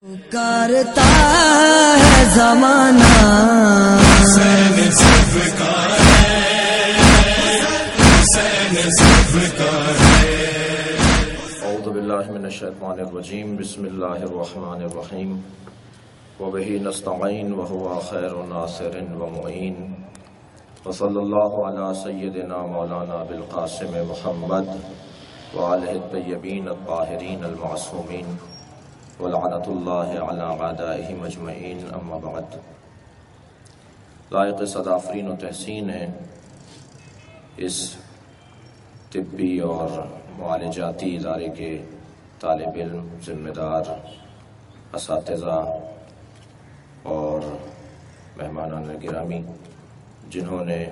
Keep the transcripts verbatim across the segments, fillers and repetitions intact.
پکارتا ہے زمانہ حسین ذوالفقار ہے، حسین ذوالفقار ہے۔ اعوذ باللہ من الشیطان الرجیم، بسم اللہ الرحمن الرحیم، وبہ نستعین وہو خیر ناصر ومعین، وصلی اللہ علی سیدنا مولانا ابوالقاسم محمد وآلہ الطیبین الطاہرین المعصومین ولعنت اللہ علی اعدائہم اجمعین، اما بعد۔ لائق صد آفرین و تحسین ہے اس طبی اور معالجاتی ادارے کے طالب علم، ذمہ دار، اساتذہ اور مہمانان گرامی، جنہوں نے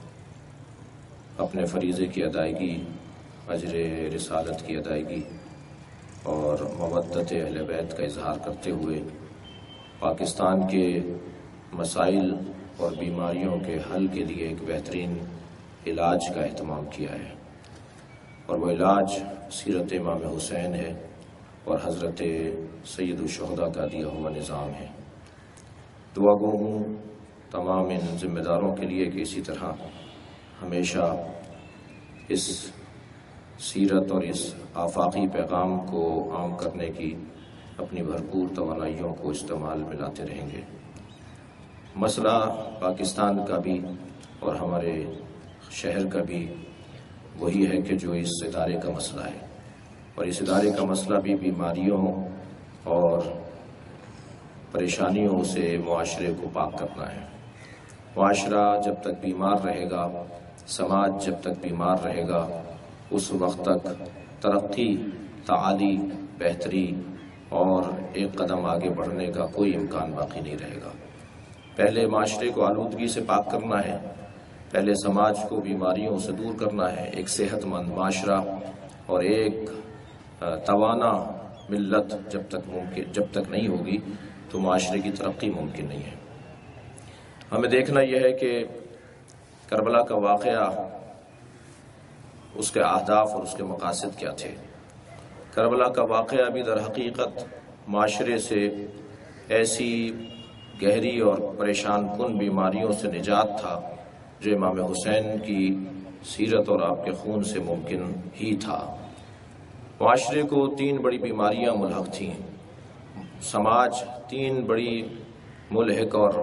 اپنے فریضے کی ادائیگی، اجر رسالت کی ادائیگی اور مودت اہل بیت کا اظہار کرتے ہوئے پاکستان کے مسائل اور بیماریوں کے حل کے لیے ایک بہترین علاج کا اہتمام کیا ہے، اور وہ علاج سیرت امام حسین ہے اور حضرت سید الشہداء کا دیا ہوا نظام ہے۔ دعا گو ہوں تمام ان ذمہ داروں کے لیے کہ اسی طرح ہمیشہ اس سیرت اور اس آفاقی پیغام کو عام کرنے کی اپنی بھرپور توانائیوں کو استعمال میں لاتے رہیں گے۔ مسئلہ پاکستان کا بھی اور ہمارے شہر کا بھی وہی ہے کہ جو اس ادارے کا مسئلہ ہے، اور اس ادارے کا مسئلہ بھی بیماریوں اور پریشانیوں سے معاشرے کو پاک کرنا ہے۔ معاشرہ جب تک بیمار رہے گا، سماج جب تک بیمار رہے گا، اس وقت تک ترقی، تعالی، بہتری اور ایک قدم آگے بڑھنے کا کوئی امکان باقی نہیں رہے گا۔ پہلے معاشرے کو آلودگی سے پاک کرنا ہے، پہلے سماج کو بیماریوں سے دور کرنا ہے۔ ایک صحت مند معاشرہ اور ایک توانا ملت جب تک ممکن جب تک نہیں ہوگی تو معاشرے کی ترقی ممکن نہیں ہے۔ ہمیں دیکھنا یہ ہے کہ کربلا کا واقعہ، اس کے اہداف اور اس کے مقاصد کیا تھے۔ کربلا کا واقعہ بھی در حقیقت معاشرے سے ایسی گہری اور پریشان کن بیماریوں سے نجات تھا جو امام حسین کی سیرت اور آپ کے خون سے ممکن ہی تھا۔ معاشرے کو تین بڑی بیماریاں ملحق تھیں، سماج تین بڑی ملحق اور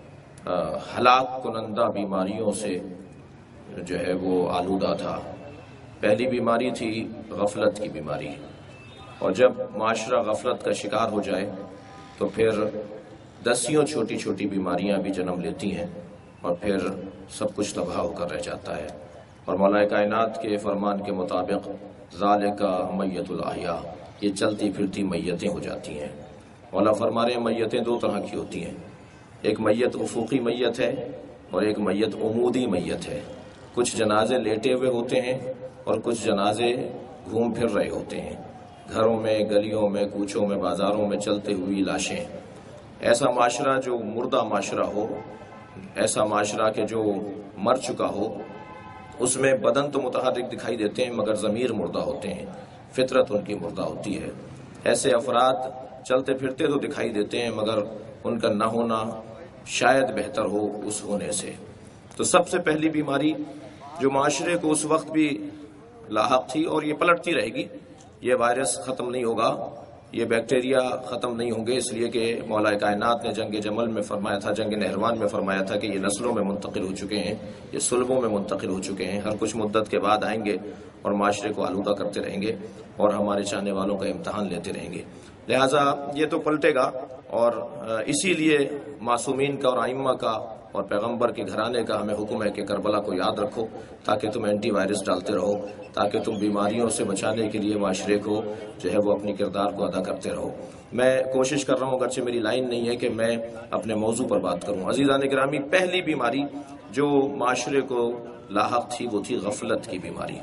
ہلاک کنندہ بیماریوں سے جو ہے وہ آلودہ تھا۔ پہلی بیماری تھی غفلت کی بیماری، اور جب معاشرہ غفلت کا شکار ہو جائے تو پھر دسیوں چھوٹی چھوٹی بیماریاں بھی جنم لیتی ہیں، اور پھر سب کچھ تباہ ہو کر رہ جاتا ہے۔ اور مولا کائنات کے فرمان کے مطابق ذالک میت الاحیاء، یہ چلتی پھرتی میتیں ہو جاتی ہیں۔ مولا فرما رہے ہیں میتیں دو طرح کی ہوتی ہیں، ایک میت افقی میت ہے اور ایک میت عمودی میت ہے۔ کچھ جنازے لیٹے ہوئے ہوتے ہیں اور کچھ جنازے گھوم پھر رہے ہوتے ہیں، گھروں میں، گلیوں میں، کوچوں میں، بازاروں میں چلتے ہوئی لاشیں۔ ایسا معاشرہ جو مردہ معاشرہ ہو، ایسا معاشرہ کہ جو مر چکا ہو، اس میں بدن تو متحرک دکھائی دیتے ہیں مگر ضمیر مردہ ہوتے ہیں، فطرت ان کی مردہ ہوتی ہے۔ ایسے افراد چلتے پھرتے تو دکھائی دیتے ہیں مگر ان کا نہ ہونا شاید بہتر ہو اس ہونے سے۔ تو سب سے پہلی بیماری جو معاشرے کو اس وقت بھی لاحق تھی اور یہ پلٹتی رہے گی، یہ وائرس ختم نہیں ہوگا، یہ بیکٹیریا ختم نہیں ہوں گے، اس لیے کہ مولا کائنات نے جنگ جمل میں فرمایا تھا، جنگ نہروان میں فرمایا تھا کہ یہ نسلوں میں منتقل ہو چکے ہیں، یہ صلبوں میں منتقل ہو چکے ہیں، ہر کچھ مدت کے بعد آئیں گے اور معاشرے کو آلودہ کرتے رہیں گے اور ہمارے چاہنے والوں کا امتحان لیتے رہیں گے۔ لہٰذا یہ تو پلٹے گا، اور اسی لیے معصومین کا اور ائمہ کا اور پیغمبر کے گھرانے کا ہمیں حکم ہے کہ کربلا کو یاد رکھو، تاکہ تم اینٹی وائرس ڈالتے رہو، تاکہ تم بیماریوں سے بچانے کے لیے معاشرے کو جو ہے وہ اپنی کردار کو ادا کرتے رہو۔ میں کوشش کر رہا ہوں، اگرچہ میری لائن نہیں ہے کہ میں اپنے موضوع پر بات کروں۔ عزیزان گرامی، پہلی بیماری جو معاشرے کو لاحق تھی وہ تھی غفلت کی بیماری۔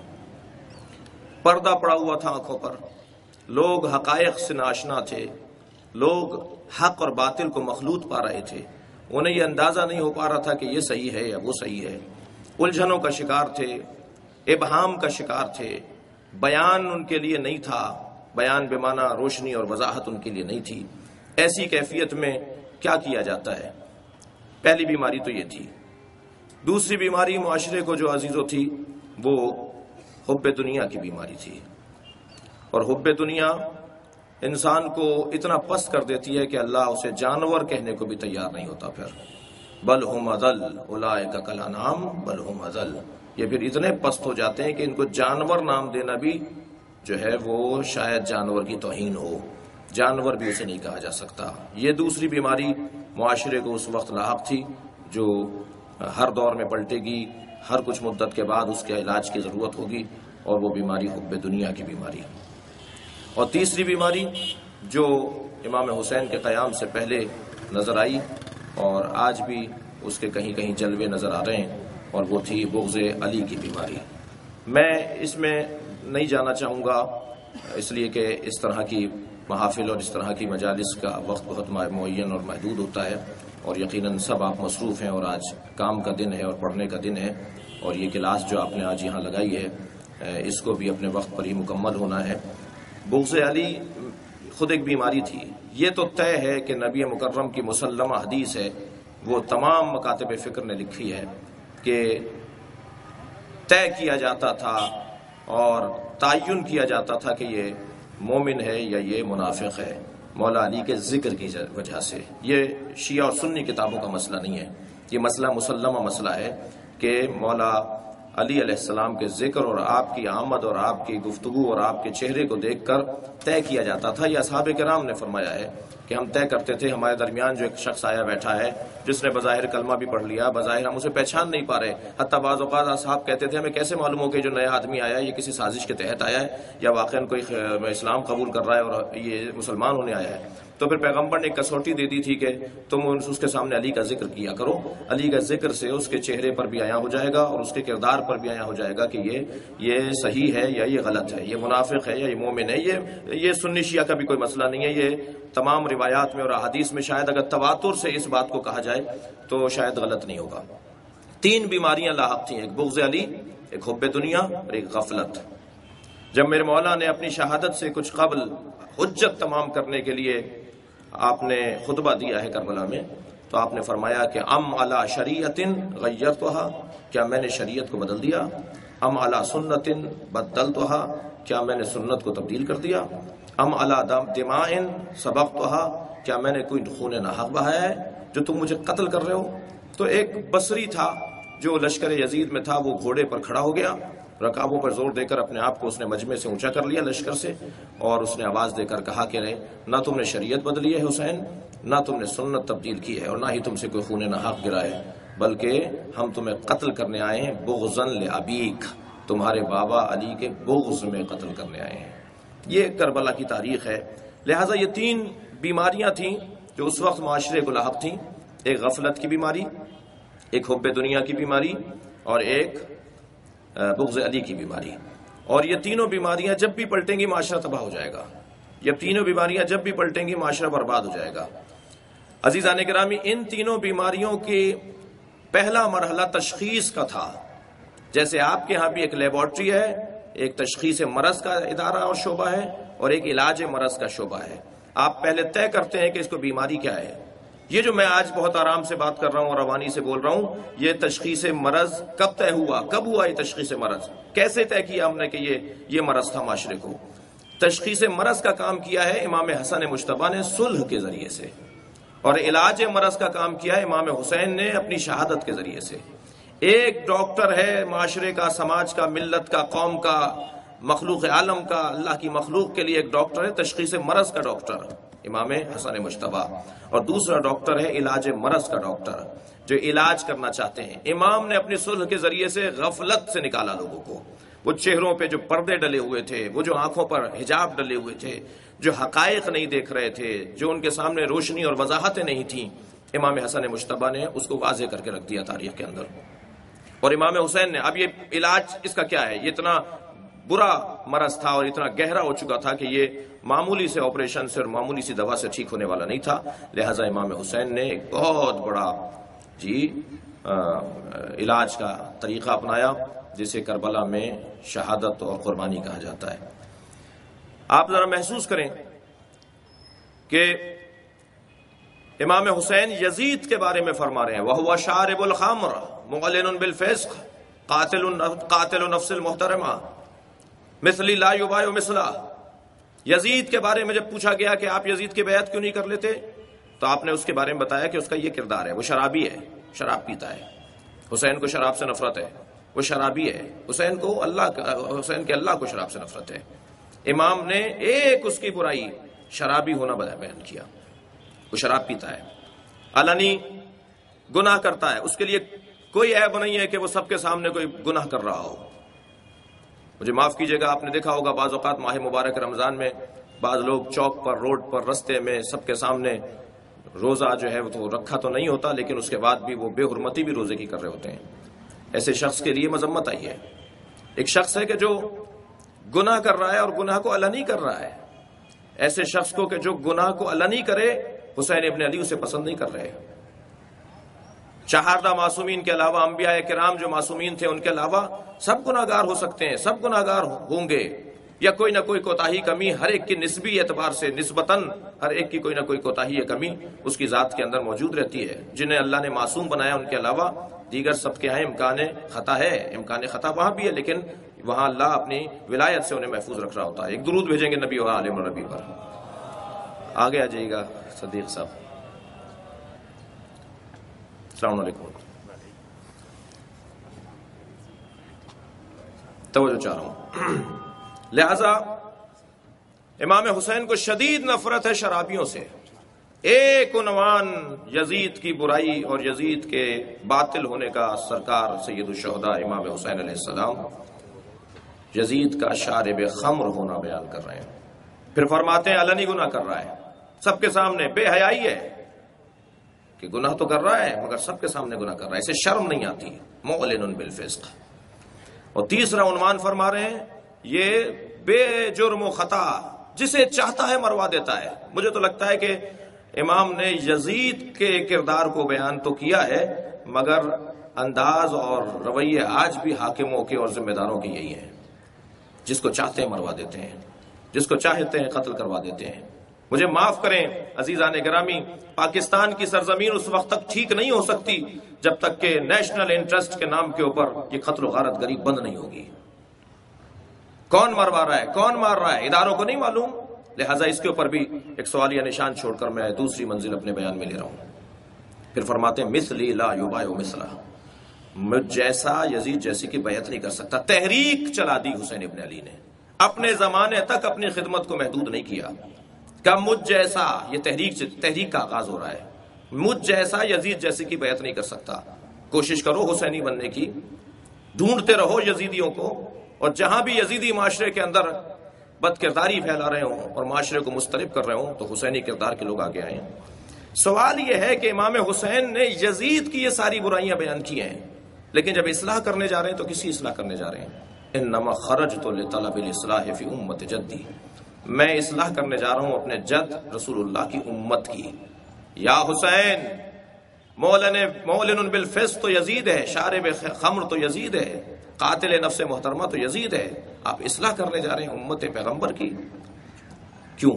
پردہ پڑا ہوا تھا آنکھوں پر، لوگ حقائق سے ناآشنا تھے، لوگ حق اور باطل کو مخلوط پا رہے تھے، انہیں یہ اندازہ نہیں ہو پا رہا تھا کہ یہ صحیح ہے یا وہ صحیح ہے، الجھنوں کا شکار تھے، ابہام کا شکار تھے، بیان ان کے لیے نہیں تھا، بیان بمعنی روشنی اور وضاحت ان کے لیے نہیں تھی، ایسی کیفیت میں کیا کیا جاتا ہے؟ پہلی بیماری تو یہ تھی۔ دوسری بیماری معاشرے کو جو عزیزوں تھی وہ حب دنیا کی بیماری تھی، اور حب دنیا انسان کو اتنا پست کر دیتی ہے کہ اللہ اسے جانور کہنے کو بھی تیار نہیں ہوتا۔ پھر بل ہم اضل اولئک کالانعام بل ہم اضل، یہ پھر اتنے پست ہو جاتے ہیں کہ ان کو جانور نام دینا بھی جو ہے وہ شاید جانور کی توہین ہو، جانور بھی اسے نہیں کہا جا سکتا۔ یہ دوسری بیماری معاشرے کو اس وقت لاحق تھی جو ہر دور میں پلٹے گی، ہر کچھ مدت کے بعد اس کے علاج کی ضرورت ہوگی، اور وہ بیماری حب دنیا کی بیماری۔ اور تیسری بیماری جو امام حسین کے قیام سے پہلے نظر آئی اور آج بھی اس کے کہیں کہیں جلوے نظر آ رہے ہیں، اور وہ تھی بغض علی کی بیماری۔ میں اس میں نہیں جانا چاہوں گا اس لیے کہ اس طرح کی محافل اور اس طرح کی مجالس کا وقت بہت معین اور محدود ہوتا ہے، اور یقیناً سب آپ مصروف ہیں، اور آج کام کا دن ہے اور پڑھنے کا دن ہے، اور یہ کلاس جو آپ نے آج یہاں لگائی ہے اس کو بھی اپنے وقت پر ہی مکمل ہونا ہے۔ بغض علی خود ایک بیماری تھی۔ یہ تو طے ہے کہ نبی مکرم کی مسلمہ حدیث ہے، وہ تمام مکاتب فکر نے لکھی ہے کہ طے کیا جاتا تھا اور تعین کیا جاتا تھا کہ یہ مومن ہے یا یہ منافق ہے مولا علی کے ذکر کی وجہ سے۔ یہ شیعہ اور سنی کتابوں کا مسئلہ نہیں ہے، یہ مسئلہ مسلمہ مسئلہ ہے کہ مولا علی علیہ السلام کے ذکر اور آپ کی آمد اور آپ کی گفتگو اور آپ کے چہرے کو دیکھ کر طے کیا جاتا تھا۔ یہ اصحاب کرام نے فرمایا ہے کہ ہم طے کرتے تھے ہمارے درمیان جو ایک شخص آیا بیٹھا ہے جس نے بظاہر کلمہ بھی پڑھ لیا، بظاہر ہم اسے پہچان نہیں پا رہے، حتیٰ بعض اوقات اصحاب کہتے تھے ہمیں کیسے معلوم ہو کہ جو نیا آدمی آیا ہے یہ کسی سازش کے تحت آیا ہے یا واقعاً کوئی اسلام قبول کر رہا ہے اور یہ مسلمان ہونے آیا ہے۔ تو پھر پیغمبر نے ایک کسوٹی دے دی تھی کہ تم اس کے سامنے علی کا ذکر کیا کرو، علی کا ذکر سے اس کے چہرے پر بھی آیا ہو جائے گا اور اس کے کردار پر بھی آیا ہو جائے گا کہ یہ یہ صحیح ہے یا یہ غلط ہے، یہ منافق ہے یا یہ مومن ہے۔ یہ یہ سنی شیعہ کا بھی کوئی مسئلہ نہیں ہے، یہ تمام روایات میں اور احادیث میں شاید اگر تواتر سے اس بات کو کہا جائے تو شاید غلط نہیں ہوگا۔ تین بیماریاں لاحق تھیں، ایک بغض علی، ایک حب دنیا اور ایک غفلت۔ جب میرے مولا نے اپنی شہادت سے کچھ قبل حجت تمام کرنے کے لیے آپ نے خطبہ دیا ہے کربلا میں، تو آپ نے فرمایا کہ ام علی شریعت غیرتها، کیا میں نے شریعت کو بدل دیا؟ ام علی سنت بدلتها، کیا میں نے سنت کو تبدیل کر دیا؟ ام علی دماء سبقتها، کیا میں نے کوئی خون ناحق بہایا ہے جو تم مجھے قتل کر رہے ہو؟ تو ایک بصری تھا جو لشکر یزید میں تھا، وہ گھوڑے پر کھڑا ہو گیا، رکابوں پر زور دے کر اپنے آپ کو اس نے مجمع سے اونچا کر لیا لشکر سے، اور اس نے آواز دے کر کہا کہ نہ تم نے شریعت بدلی ہے حسین، نہ تم نے سنت تبدیل کی ہے، اور نہ ہی تم سے کوئی خون ناحق گرا ہے، بلکہ ہم تمہیں قتل کرنے آئے ہیں بغضا لابیک، تمہارے بابا علی کے بغض میں قتل کرنے آئے ہیں۔ یہ کربلا کی تاریخ ہے۔ لہٰذا یہ تین بیماریاں تھیں جو اس وقت معاشرے کو لاحق تھیں، ایک غفلت کی بیماری، ایک حب دنیا کی بیماری، اور ایک بغض علی کی بیماری۔ اور یہ تینوں بیماریاں جب بھی پلٹیں گی معاشرہ تباہ ہو جائے گا، یہ تینوں بیماریاں جب بھی پلٹیں گی معاشرہ برباد ہو جائے گا۔ عزیزان گرامی، ان تینوں بیماریوں کی پہلا مرحلہ تشخیص کا تھا۔ جیسے آپ کے ہاں بھی ایک لیبارٹری ہے، ایک تشخیص مرض کا ادارہ اور شعبہ ہے، اور ایک علاج مرض کا شعبہ ہے۔ آپ پہلے طے کرتے ہیں کہ اس کو بیماری کیا ہے۔ یہ جو میں آج بہت آرام سے بات کر رہا ہوں اور روانی سے بول رہا ہوں، یہ تشخیص مرض کب طے ہوا؟ کب ہوا یہ تشخیص مرض؟ کیسے طے کیا ہم نے کہ یہ یہ مرض تھا معاشرے کو؟ تشخیص مرض کا کام کیا ہے امام حسن مجتبیٰ نے صلح کے ذریعے سے، اور علاج مرض کا کام کیا ہے امام حسین نے اپنی شہادت کے ذریعے سے۔ ایک ڈاکٹر ہے معاشرے کا، سماج کا، ملت کا، قوم کا، مخلوق عالم کا، اللہ کی مخلوق کے لیے ایک ڈاکٹر ہے تشخیص مرض کا ڈاکٹر امام حسن مجتبیٰ، اور دوسرا ڈاکٹر ہے علاج مرض کا ڈاکٹر جو علاج کرنا چاہتے ہیں۔ امام نے اپنی صلح کے ذریعے سے غفلت سے نکالا لوگوں کو، وہ چہروں پہ جو پردے ڈلے ہوئے تھے، وہ جو آنکھوں پر حجاب ڈلے ہوئے تھے، جو حقائق نہیں دیکھ رہے تھے، جو ان کے سامنے روشنی اور وضاحتیں نہیں تھیں، امام حسن مجتبیٰ نے اس کو واضح کر کے رکھ دیا تاریخ کے اندر۔ اور امام حسین نے، اب یہ علاج اس کا کیا ہے؟ یہ اتنا برا مرض تھا اور اتنا گہرا ہو چکا تھا کہ یہ معمولی سے آپریشن سے اور معمولی سی دوا سے ٹھیک ہونے والا نہیں تھا، لہٰذا امام حسین نے ایک بہت بڑا جی علاج کا طریقہ اپنایا جسے کربلا میں شہادت اور قربانی کہا جاتا ہے۔ آپ ذرا محسوس کریں کہ امام حسین یزید کے بارے میں فرما رہے ہیں وَهُوَ شَارِبُ الْخَمْرِ مُعْلِنٌ بِالْفِسْقِ قَاتِلُ قَاتِلُ نَفْسِ الْمُحْتَرَمَةِ مِثْلِ لَا يُبَايُ مِثْلَهُ۔ یزید کے بارے میں جب پوچھا گیا کہ آپ یزید کی بیعت کیوں نہیں کر لیتے، تو آپ نے اس کے بارے میں بتایا کہ اس کا یہ کردار ہے، وہ شرابی ہے، شراب پیتا ہے۔ حسین کو شراب سے نفرت ہے، وہ شرابی ہے۔ حسین کو اللہ حسین کے اللہ کو شراب سے نفرت ہے۔ امام نے ایک اس کی برائی شرابی ہونا بیان کیا، وہ شراب پیتا ہے، علنی گناہ کرتا ہے، اس کے لیے کوئی عیب نہیں ہے کہ وہ سب کے سامنے کوئی گناہ کر رہا ہو۔ مجھے معاف کیجئے گا، آپ نے دیکھا ہوگا بعض اوقات ماہ مبارک رمضان میں بعض لوگ چوک پر، روڈ پر، رستے میں سب کے سامنے روزہ جو ہے وہ تو رکھا تو نہیں ہوتا، لیکن اس کے بعد بھی وہ بے حرمتی بھی روزے کی کر رہے ہوتے ہیں۔ ایسے شخص کے لیے مذمت آئی ہے۔ ایک شخص ہے کہ جو گناہ کر رہا ہے اور گناہ کو علنی کر رہا ہے، ایسے شخص کو کہ جو گناہ کو علنی کرے، حسین ابن علی اسے پسند نہیں کر رہے۔ چہاردہ معصومین کے علاوہ، انبیاء کرام جو معصومین تھے ان کے علاوہ سب گناہگار ہو سکتے ہیں، سب گناہگار ہوں گے، یا کوئی نہ کوئی کوتاہی کمی ہر ایک کی نسبی اعتبار سے نسبتاً ہر ایک کی کوئی نہ کوئی کوتاہی یا کمی اس کی ذات کے اندر موجود رہتی ہے۔ جنہیں اللہ نے معصوم بنایا ان کے علاوہ دیگر سب کے ہیں امکان خطا ہے، امکان خطا وہاں بھی ہے، لیکن وہاں اللہ اپنی ولایت سے انہیں محفوظ رکھ رہا ہوتا ہے۔ ایک درود بھیجیں گے نبی و عالم نبی پر۔ آگے آ جائیے گا صدیق صاحب۔ السلام علیکم، توجہ چاہ رہا ہوں۔ لہذا امام حسین کو شدید نفرت ہے شرابیوں سے۔ ایک عنوان یزید کی برائی اور یزید کے باطل ہونے کا سرکار سید الشہداء امام حسین علیہ السلام یزید کا شارب خمر ہونا بیان کر رہے ہیں۔ پھر فرماتے ہیں علنی گناہ کر رہا ہے، سب کے سامنے بے حیائی ہے کہ گناہ تو کر رہا ہے مگر سب کے سامنے گناہ کر رہا ہے، اسے شرم نہیں آتی، معلن بالفسق۔ اور تیسرا عنوان فرما رہے ہیں یہ بے جرم و خطا جسے چاہتا ہے مروا دیتا ہے۔ مجھے تو لگتا ہے کہ امام نے یزید کے کردار کو بیان تو کیا ہے مگر انداز اور رویے آج بھی حاکموں کے اور ذمہ داروں کے یہی ہیں، جس کو چاہتے ہیں مروا دیتے ہیں، جس کو چاہتے ہیں قتل کروا دیتے ہیں۔ مجھے معاف کریں عزیزان گرامی، پاکستان کی سرزمین اس وقت تک ٹھیک نہیں ہو سکتی جب تک کہ نیشنل انٹرسٹ کے نام کے اوپر یہ قتل و غارت گری بند نہیں ہوگی۔ کون مروا رہا ہے، کون مار رہا ہے، اداروں کو نہیں معلوم، لہٰذا اس کے اوپر بھی ایک سوالیہ نشان چھوڑ کر میں دوسری منزل اپنے بیان میں لے رہا ہوں۔ پھر فرماتے ہیں مثلی لا یبایع مثلہ، مجھ جیسا یزید جیسی کی بیعت نہیں کر سکتا۔ تحریک چلا دی حسین ابن علی نے، اپنے زمانے تک اپنی خدمت کو محدود نہیں کیا کہ مجھ جیسا، یہ تحریک تحریک کا آغاز ہو رہا ہے، مجھ جیسا یزید جیسی کی بیعت نہیں کر سکتا۔ کوشش کرو حسینی بننے کی، ڈھونڈتے رہو یزیدیوں کو، اور جہاں بھی یزیدی معاشرے کے اندر بد کرداری پھیلا رہے ہوں اور معاشرے کو مسترب کر رہے ہوں تو حسینی کردار کے لوگ آگے آئیں۔ سوال یہ ہے کہ امام حسین نے یزید کی یہ ساری برائیاں بیان کی ہیں، لیکن جب اصلاح کرنے جا رہے ہیں تو کسی اصلاح کرنے جا رہے ہیں؟ انما خرجت لطلب الاصلاح فی امت جدی، میں اصلاح کرنے جا رہا ہوں اپنے جد رسول اللہ کی امت کی۔ یا حسین مولن مولن بالفسق تو یزید ہے، شارب خمر تو یزید ہے، قاتل نفس محترمہ تو یزید ہے، آپ اصلاح کرنے جا رہے ہیں امت پیغمبر کی، کیوں؟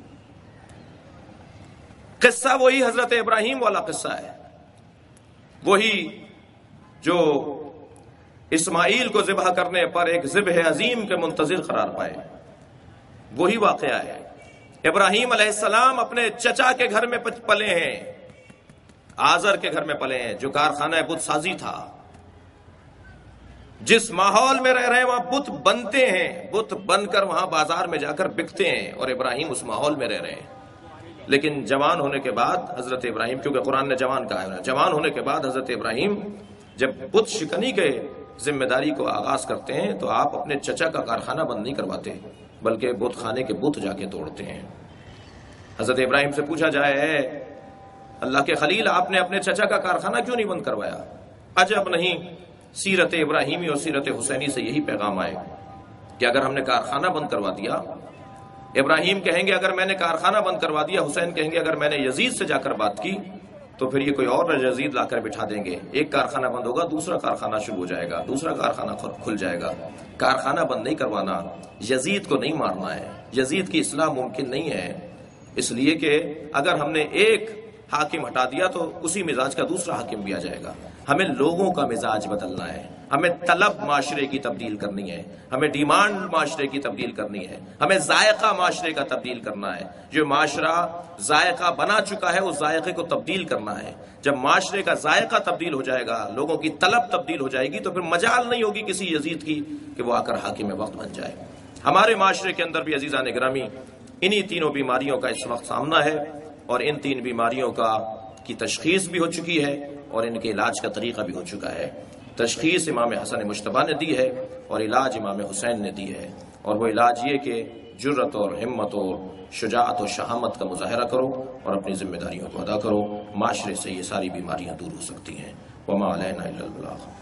قصہ وہی حضرت ابراہیم والا قصہ ہے، وہی جو اسماعیل کو ذبح کرنے پر ایک ذبح عظیم کے منتظر قرار پائے، وہی واقعہ ہے۔ ابراہیم علیہ السلام اپنے چچا کے گھر میں پلے ہیں، آزر کے گھر میں پلے ہیں جو کارخانہ بت سازی تھا۔ جس ماحول میں رہ رہے ہیں وہاں بت بنتے ہیں، بت بن کر وہاں بازار میں جا کر بکتے ہیں، اور ابراہیم اس ماحول میں رہ رہے ہیں۔ لیکن جوان ہونے کے بعد حضرت ابراہیم، کیونکہ قرآن نے جوان کہا ہے، جوان ہونے کے بعد حضرت ابراہیم جب بت شکنی کے ذمہ داری کو آغاز کرتے ہیں تو آپ اپنے چچا کا کارخانہ بند نہیں کرواتے بلکہ بت خانے کے بت جا کے توڑتے ہیں۔ حضرت ابراہیم سے پوچھا جائے اللہ کے خلیل، آپ نے اپنے چچا کا کارخانہ کیوں نہیں بند کروایا؟ عجب نہیں، سیرت ابراہیمی اور سیرت حسینی سے یہی پیغام آئے کہ اگر ہم نے کارخانہ بند کروا دیا، ابراہیم کہیں گے اگر میں نے کارخانہ بند کروا دیا، حسین کہیں گے اگر میں نے یزید سے جا کر بات کی تو پھر یہ کوئی اور یزید لا کر بٹھا دیں گے، ایک کارخانہ بند ہوگا دوسرا کارخانہ شروع ہو جائے گا، دوسرا کارخانہ کھل جائے گا۔ کارخانہ بند نہیں کروانا، یزید کو نہیں مارنا ہے، یزید کی اصلاح ممکن نہیں ہے، اس لیے کہ اگر ہم نے ایک حاکم ہٹا دیا تو اسی مزاج کا دوسرا حاکم بھی آ جائے گا. ہمیں لوگوں کا مزاج بدلنا ہے، ہمیں طلب معاشرے کی تبدیل کرنی ہے، ہمیں ڈیمانڈ معاشرے کی تبدیل کرنی ہے، ہمیں ذائقہ معاشرے کا تبدیل کرنا ہے. جو معاشرہ ذائقہ بنا چکا ہے اس ذائقے کو تبدیل کرنا ہے. جب معاشرے کا ذائقہ تبدیل ہو جائے گا، لوگوں کی طلب تبدیل ہو جائے گی، تو پھر مجال نہیں ہوگی کسی یزید کی کہ وہ آ کر حاکم وقت بن جائے. ہمارے معاشرے کے اندر بھی عزیزان گرامی انہی تینوں بیماریوں کا اس وقت سامنا ہے، اور ان تین بیماریوں کا کی تشخیص بھی ہو چکی ہے اور ان کے علاج کا طریقہ بھی ہو چکا ہے. تشخیص امام حسن مجتبیٰ نے دی ہے اور علاج امام حسین نے دی ہے، اور وہ علاج یہ کہ جرت اور ہمت اور شجاعت و شہامت کا مظاہرہ کرو اور اپنی ذمہ داریوں کو ادا کرو. معاشرے سے یہ ساری بیماریاں دور ہو سکتی ہیں. وما علینا الا البلاغ.